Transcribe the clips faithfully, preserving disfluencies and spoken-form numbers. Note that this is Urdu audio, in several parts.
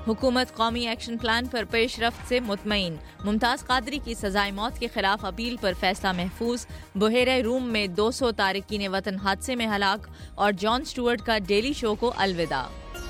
حکومت قومی ایکشن پلان پر پیش رفت سے مطمئن. ممتاز قادری کی سزائے موت کے خلاف اپیل پر فیصلہ محفوظ. بحیرہ روم میں دو سو تارکین وطن حادثے میں ہلاک. اور جان سٹورٹ کا ڈیلی شو کو الوداع.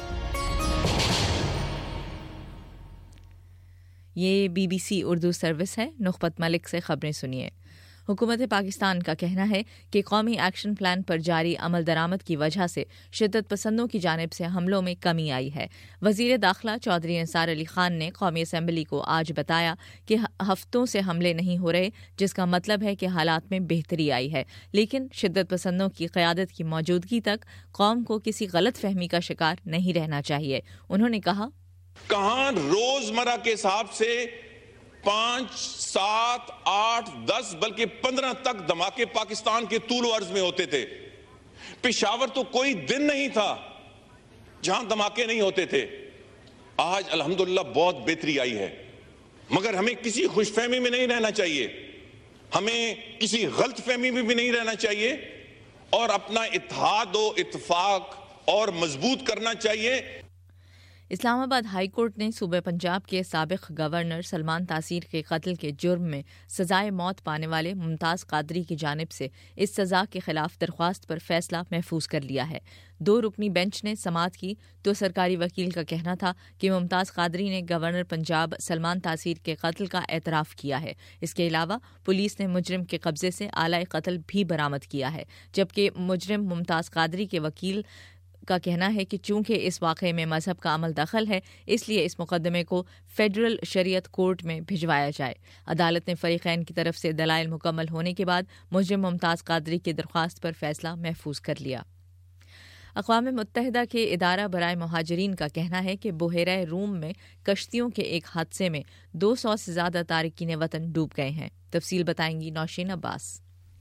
یہ B B C Urdu service ہے. نخبت ملک سے خبریں سنیے. حکومت پاکستان کا کہنا ہے کہ قومی ایکشن پلان پر جاری عمل درآمد کی وجہ سے شدت پسندوں کی جانب سے حملوں میں کمی آئی ہے. وزیر داخلہ چودھری نثار علی خان نے قومی اسمبلی کو آج بتایا کہ ہفتوں سے حملے نہیں ہو رہے، جس کا مطلب ہے کہ حالات میں بہتری آئی ہے، لیکن شدت پسندوں کی قیادت کی موجودگی تک قوم کو کسی غلط فہمی کا شکار نہیں رہنا چاہیے. انہوں نے کہا، کہاں روزمرہ کے حساب سے پانچ سات آٹھ دس بلکہ پندرہ تک دھماکے پاکستان کے طول و عرض میں ہوتے تھے. پشاور تو کوئی دن نہیں تھا جہاں دھماکے نہیں ہوتے تھے. آج الحمدللہ بہت بہتری آئی ہے، مگر ہمیں کسی خوش فہمی میں نہیں رہنا چاہیے، ہمیں کسی غلط فہمی میں بھی نہیں رہنا چاہیے، اور اپنا اتحاد و اتفاق اور مضبوط کرنا چاہیے. اسلام آباد ہائی کورٹ نے صوبہ پنجاب کے سابق گورنر سلمان تاثیر کے قتل کے جرم میں سزائے موت پانے والے ممتاز قادری کی جانب سے اس سزا کے خلاف درخواست پر فیصلہ محفوظ کر لیا ہے. دو رکنی بینچ نے سماعت کی تو سرکاری وکیل کا کہنا تھا کہ ممتاز قادری نے گورنر پنجاب سلمان تاثیر کے قتل کا اعتراف کیا ہے. اس کے علاوہ پولیس نے مجرم کے قبضے سے آلہ قتل بھی برآمد کیا ہے، جبکہ مجرم ممتاز قادری کے وکیل کا کہنا ہے کہ چونکہ اس واقعے میں مذہب کا عمل دخل ہے، اس لیے اس مقدمے کو فیڈرل شریعت کورٹ میں بھجوایا جائے. عدالت نے فریقین کی طرف سے دلائل مکمل ہونے کے بعد مجرم ممتاز قادری کی درخواست پر فیصلہ محفوظ کر لیا. اقوام متحدہ کے ادارہ برائے مہاجرین کا کہنا ہے کہ بحیرہ روم میں کشتیوں کے ایک حادثے میں دو سو سے زیادہ تارکین وطن ڈوب گئے ہیں. تفصیل بتائیں گی نوشین عباس.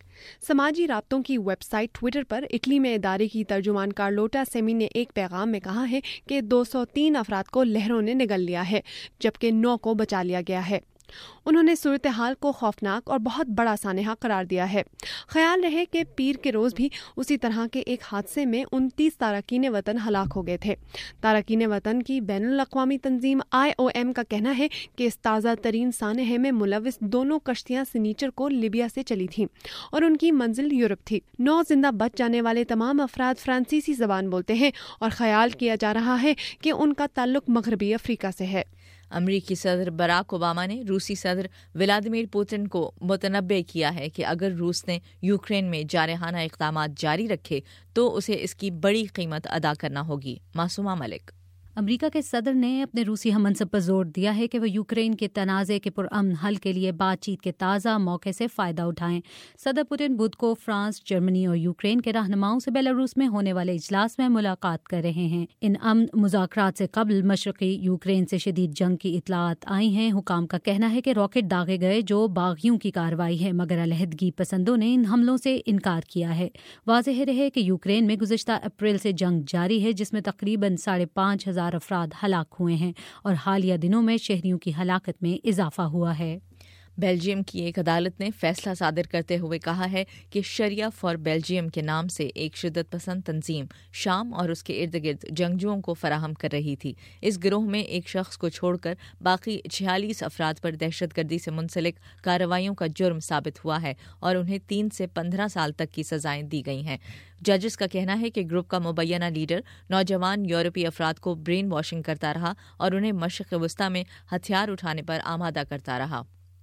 سماجی رابطوں کی ویب سائٹ ٹویٹر پر اٹلی میں ادارے کی ترجمان کارلوٹا سیمی نے ایک پیغام میں کہا ہے کہ دو سو تین افراد کو لہروں نے نگل لیا ہے، جبکہ نو کو بچا لیا گیا ہے. انہوں نے صورتحال کو خوفناک اور بہت بڑا سانحہ قرار دیا ہے. خیال رہے کہ پیر کے روز بھی اسی طرح کے ایک حادثے میں انتیس تارکین وطن ہلاک ہو گئے تھے. تارکین وطن کی بین الاقوامی تنظیم آئی او ایم کا کہنا ہے کہ اس تازہ ترین سانحے میں ملوث دونوں کشتیاں سنیچر کو لیبیا سے چلی تھیں اور ان کی منزل یورپ تھی. نو زندہ بچ جانے والے تمام افراد فرانسیسی زبان بولتے ہیں اور خیال کیا جا رہا ہے کہ ان کا تعلق مغربی افریقہ سے ہے. امریکی صدر براک اوباما نے روسی صدر ولادیمیر پوتن کو متنبع کیا ہے کہ اگر روس نے یوکرین میں جارحانہ اقدامات جاری رکھے تو اسے اس کی بڑی قیمت ادا کرنا ہوگی. معصومہ ملک. امریکہ کے صدر نے اپنے روسی ہم منصب پر زور دیا ہے کہ وہ یوکرین کے تنازع کے پرامن حل کے لیے بات چیت کے تازہ موقع سے فائدہ اٹھائیں. صدر پوتن بدھ کو فرانس، جرمنی اور یوکرین کے رہنماؤں سے بیلاروس میں ہونے والے اجلاس میں ملاقات کر رہے ہیں. ان امن مذاکرات سے قبل مشرقی یوکرین سے شدید جنگ کی اطلاعات آئی ہیں. حکام کا کہنا ہے کہ راکٹ داغے گئے جو باغیوں کی کارروائی ہے، مگر علیحدگی پسندوں نے ان حملوں سے انکار کیا ہے. واضح رہے کہ یوکرین میں گزشتہ اپریل سے جنگ جاری ہے، جس میں تقریباً ساڑھے پانچ ہزار افراد ہلاک ہوئے ہیں اور حالیہ دنوں میں شہریوں کی ہلاکت میں اضافہ ہوا ہے. بیلجیم کی ایک عدالت نے فیصلہ صادر کرتے ہوئے کہا ہے کہ شریعہ فار بیلجیم کے نام سے ایک شدت پسند تنظیم شام اور اس کے ارد گرد جنگجوؤں کو فراہم کر رہی تھی. اس گروہ میں ایک شخص کو چھوڑ کر باقی چھیالیس افراد پر دہشت گردی سے منسلک کارروائیوں کا جرم ثابت ہوا ہے اور انہیں تین سے پندرہ سال تک کی سزائیں دی گئی ہیں. ججز کا کہنا ہے کہ گروپ کا مبینہ لیڈر نوجوان یورپی افراد کو برین واشنگ کرتا رہا اور انہیں مشرق وسطی میں ہتھیار اٹھانے پر آمادہ کرتا رہا.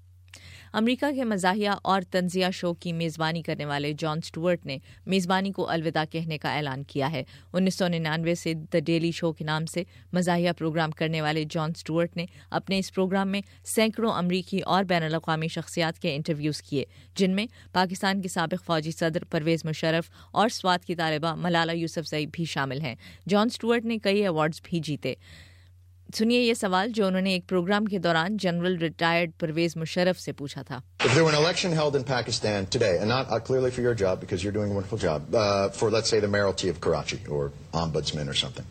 امریکہ کے مزاحیہ اور طنزیہ شو کی میزبانی کرنے والے جان سٹورٹ نے میزبانی کو الوداع کہنے کا اعلان کیا ہے. انیس سو ننانوے سے دا ڈیلی شو کے نام سے مزاحیہ پروگرام کرنے والے جان سٹورٹ نے اپنے اس پروگرام میں سینکڑوں امریکی اور بین الاقوامی شخصیات کے انٹرویوز کیے، جن میں پاکستان کے سابق فوجی صدر پرویز مشرف اور سوات کی طالبہ ملالہ یوسفزئی بھی شامل ہیں. جان سٹورٹ نے کئی ایوارڈز بھی جیتے. سنیے یہ سوال جو انہوں نے ایک پروگرام کے دوران جنرل ریٹائرڈ پرویز مشرف سے پوچھا تھا. If there were an election held in Pakistan today, and not uh, clearly for your job because you're doing a wonderful job, uh, for let's say the mayoralty of Karachi or ombudsman or something,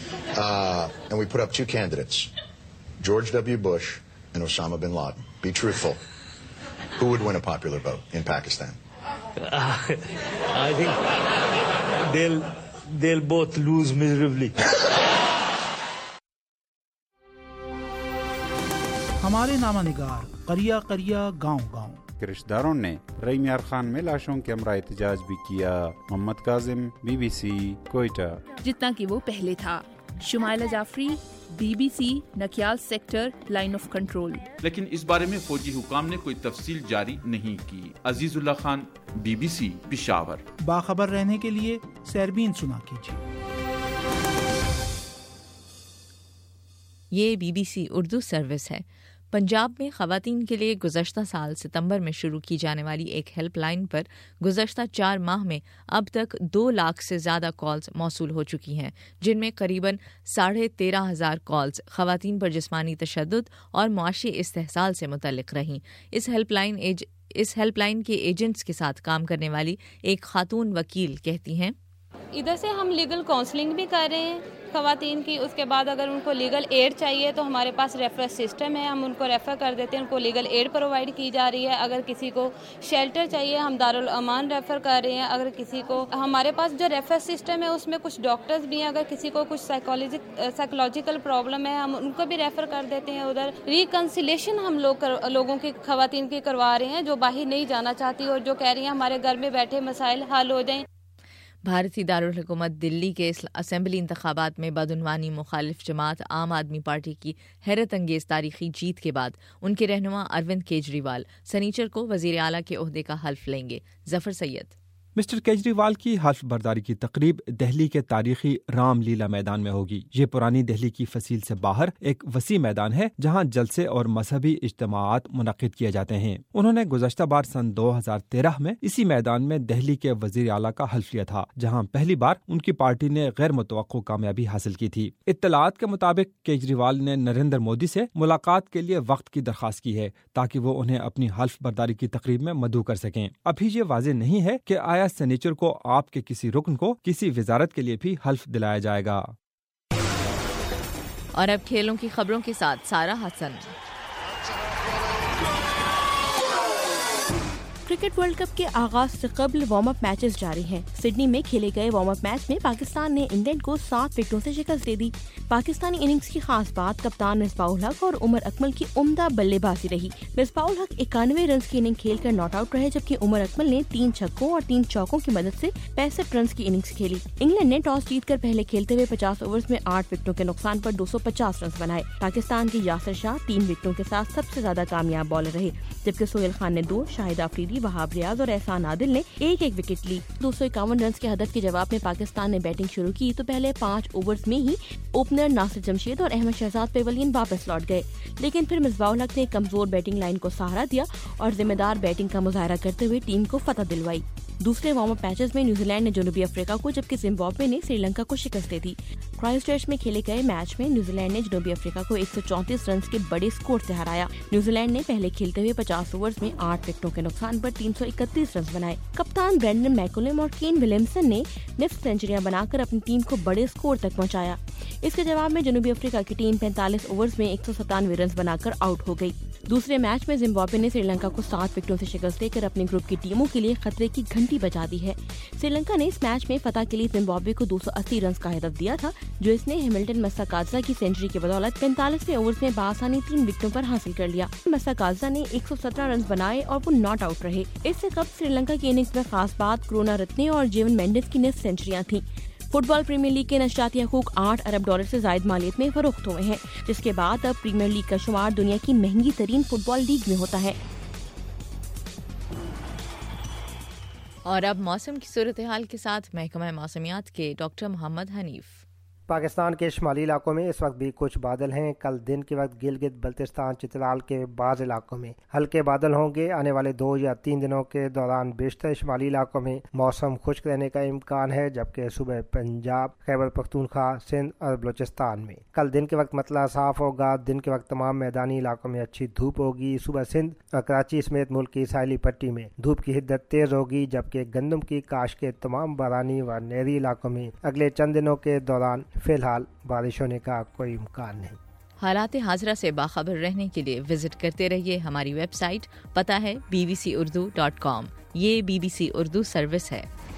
uh, and we put up two candidates, George W. Bush and Osama bin Laden. Be truthful. Who would win a popular vote in Pakistan? Uh, I think they'll they'll both lose miserably. ہمارے نامہ نگار قریہ قریہ گاؤں گاؤں کے رشتہ داروں نے رحیم یار خان میں لاشوں کے ہمراہ احتجاج بھی کیا. Muhammad Kazim, B B C, Quetta. جتنا کہ وہ پہلے تھا. Shumaila Jafri, B B C, Nakyal sector, line of control. لیکن اس بارے میں فوجی حکام نے کوئی تفصیل جاری نہیں کی. Aziz Ullah Khan, B B C, Peshawar. باخبر رہنے کے لیے سیربین سنا کیجیے. یہ B B C Urdu service ہے. پنجاب میں خواتین کے لیے گزشتہ سال ستمبر میں شروع کی جانے والی ایک ہیلپ لائن پر گزشتہ چار ماہ میں اب تک دو لاکھ سے زیادہ کالز موصول ہو چکی ہیں، جن میں قریباً ساڑھے تیرہ ہزار کالز خواتین پر جسمانی تشدد اور معاشی استحصال سے متعلق رہیں. اس ہیلپ لائن ایج اس ہیلپ لائن کے ایجنٹس کے ساتھ کام کرنے والی ایک خاتون وکیل کہتی ہیں، ادھر سے ہم لیگل کاؤنسلنگ بھی کر رہے ہیں خواتین کی. اس کے بعد اگر ان کو لیگل ایڈ چاہیے تو ہمارے پاس ریفر سسٹم ہے، ہم ان کو ریفر کر دیتے ہیں، ان کو لیگل ایڈ پرووائڈ کی جا رہی ہے. اگر کسی کو شیلٹر چاہیے ہم دارالامان ریفر کر رہے ہیں. اگر کسی کو ہمارے پاس جو ریفر سسٹم ہے اس میں کچھ ڈاکٹرز بھی ہیں، اگر کسی کو کچھ سائیکالوجی سائیکولوجیکل پرابلم ہے ہم ان کو بھی ریفر کر دیتے ہیں. ادھر ریکنسیلیشن ہم لوگ لوگوں کی خواتین کی کروا رہے ہیں جو باہر نہیں جانا چاہتی اور جو کہہ رہی ہیں ہمارے گھر میں بیٹھے مسائل حل ہو جائیں. بھارتی دارالحکومت دلی کے اسمبلی انتخابات میں بدعنوانی مخالف جماعت عام آدمی پارٹی کی حیرت انگیز تاریخی جیت کے بعد ان کے رہنما اروند کیجریوال سنیچر کو وزیر اعلیٰ کے عہدے کا حلف لیں گے. ظفر سید. مسٹر کیجریوال کی حلف برداری کی تقریب دہلی کے تاریخی رام لیلا میدان میں ہوگی. یہ پرانی دہلی کی فصیل سے باہر ایک وسیع میدان ہے جہاں جلسے اور مذہبی اجتماعات منعقد کیے جاتے ہیں. انہوں نے گزشتہ بار سن دو ہزار تیرہ میں اسی میدان میں دہلی کے وزیر اعلیٰ کا حلف لیا تھا، جہاں پہلی بار ان کی پارٹی نے غیر متوقع کامیابی حاصل کی تھی. اطلاعات کے مطابق کیجریوال نے نریندر مودی سے ملاقات کے لیے وقت کی درخواست کی ہے تاکہ وہ انہیں اپنی حلف برداری کی تقریب میں مدعو کر سکیں. ابھی یہ واضح نہیں ہے کہ آیا سنیچر کو آپ کے کسی رکن کو کسی وزارت کے لیے بھی حلف دلایا جائے گا. اور اب کھیلوں کی خبروں کے ساتھ Sara Hasan. Cricket world cup کے آغاز سے قبل وارم اپ میچز جاری ہیں. سڈنی میں کھیلے گئے وارم اپ میچ میں پاکستان نے انگلینڈ کو سات وکٹوں سے شکست دے دی. پاکستانی اننگز کی خاص بات کپتان مصباح الحق اور عمر اکمل کی عمدہ بلے بازی رہی. مصباح الحق اکانوے رنز کی اننگ کھیل کر ناٹ آؤٹ رہے، جبکہ عمر اکمل نے تین چھکوں اور تین چوکوں کی مدد سے پینسٹھ رنز کی اننگز کھیلی. انگلینڈ نے ٹاس جیت کر پہلے کھیلتے ہوئے پچاس اوورز میں آٹھ وکٹوں کے نقصان پر دو سو پچاس رنز بنائے. پاکستان کے یاسر شاہ تین وکٹوں کے ساتھ سب سے زیادہ کامیاب بالر رہے، جبکہ سہیل خان نے دو، شاہد آفریدی، وہاب ریاض اور احسان عادل نے ایک ایک وکٹ لی. دو سو اکاون رنز کے ہدف کے جواب میں پاکستان نے بیٹنگ شروع کی تو پہلے پانچ اوورز میں ہی اوپنر ناصر جمشید اور احمد شہزاد پیولین واپس لوٹ گئے، لیکن پھر مصباح الحق نے کمزور بیٹنگ لائن کو سہارا دیا اور ذمہ دار بیٹنگ کا مظاہرہ کرتے ہوئے ٹیم کو فتح دلوائی. دوسرے وارم اپ میچز میں نیوزی لینڈ نے جنوبی افریقہ کو، جبکہ زمبابوے نے سری لنکا کو شکست دے دی. کرائسٹ چرچ میں کھیلے گئے میچ میں نیوزی لینڈ نے جنوبی افریقہ کو ایک سو چونتیس رنز کے بڑے اسکور سے ہرایا. نیوزی لینڈ نے پہلے کھیلتے ہوئے پچاس اوورز میں آٹھ وکٹوں کے نقصان پر تین سو اکتیس رنز بنائے. کپتان برینڈن میکولم اور کین ولیمسن نے نصف سینچریاں بنا کر اپنی ٹیم کو بڑے اسکور تک پہنچایا. اس کے جواب میں جنوبی افریقہ کی ٹیم پینتالیس اوورز میں ایک سو ستانوے رنز بنا کر آؤٹ ہو گئی. دوسرے میچ میں زمبابوے نے سری لنکا کو سات وکٹوں سے شکست دے کر اپنے گروپ کی ٹیموں کے لیے خطرے کی گھنٹی بجا دی ہے. سری لنکا نے اس میچ میں فتح کے لیے زمبابوے کو دو سو اسی رنز کا ہدف دیا تھا، جو اس نے ہیملٹن مساکادزا کی سینچری کی بدولت پینتالیسویں اوورز میں بآسانی تین وکٹوں پر حاصل کر لیا. مساکادزا نے ایک سو سترہ رنز بنائے اور وہ ناٹ آؤٹ رہے. اس سے قبل سری لنکا کی اننگز میں خاص بات کرونا رتنے اور جیون مینڈس کی نصف سینچریاں تھیں. فٹ بال پریمیئر لیگ کے نشریاتی حقوق آٹھ ارب ڈالر سے زائد مالیت میں فروخت ہوئے ہیں، جس کے بعد اب پریمیئر لیگ کا شمار دنیا کی مہنگی ترین فٹ بال لیگ میں ہوتا ہے. اور اب موسم کی صورتحال کے ساتھ محکمہ موسمیات کے ڈاکٹر محمد حنیف. پاکستان کے شمالی علاقوں میں اس وقت بھی کچھ بادل ہیں. کل دن کے وقت گلگت بلتستان چترال کے بعض علاقوں میں ہلکے بادل ہوں گے. آنے والے دو یا تین دنوں کے دوران بیشتر شمالی علاقوں میں موسم خشک رہنے کا امکان ہے، جبکہ صبح پنجاب، خیبر پختونخوا، سندھ اور بلوچستان میں کل دن کے وقت مطلع صاف ہوگا. دن کے وقت تمام میدانی علاقوں میں اچھی دھوپ ہوگی. صبح سندھ اور کراچی سمیت ملک کی ساحلی پٹی میں دھوپ کی حدت تیز ہوگی، جبکہ گندم کی کاشت کے تمام بارانی و نہری علاقوں میں اگلے چند دنوں کے دوران فی الحال بارش ہونے کا کوئی امکان نہیں. حالات حاضرہ سے باخبر رہنے کے لیے وزٹ کرتے رہیے ہماری ویب سائٹ. پتہ ہے B B C Urdu dot com. یہ B B C Urdu service ہے.